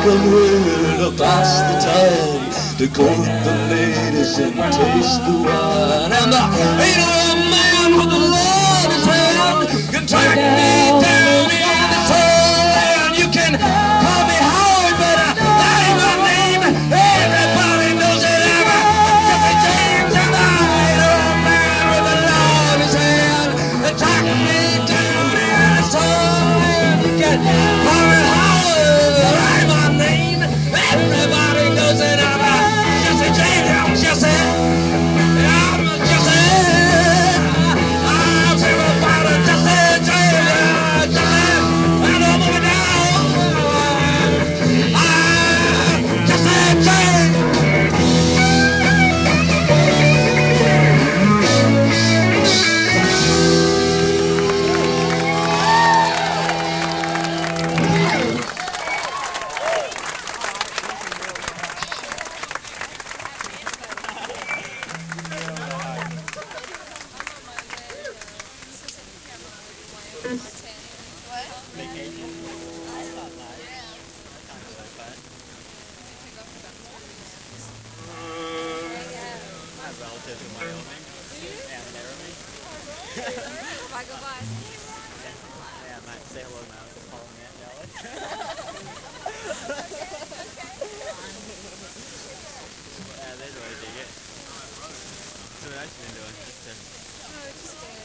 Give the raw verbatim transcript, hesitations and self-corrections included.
somewhere across the town to court the ladies and taste the wine. And the ain't a man with the law in his hand can track me down in the town. You can call me Howard, but uh, that ain't my name. Everybody knows that I'm a Jesse James, and I ain't a man with the law in his hand can track me down in the town. You can call me Howard, that ain't my name. Everybody knows that I'm a Jesse James, I'm Jesse. I'm a Jesse. I'm everybody Jesse James, Jesse. And I'm moving down. I'm Jesse James. Relatives in Wyoming and Laramie. Bye, goodbye. Yeah, I might say hello now to Paul and Aunt Nellie. Yeah, they really dig it. So what else you been doing? Just to... No, just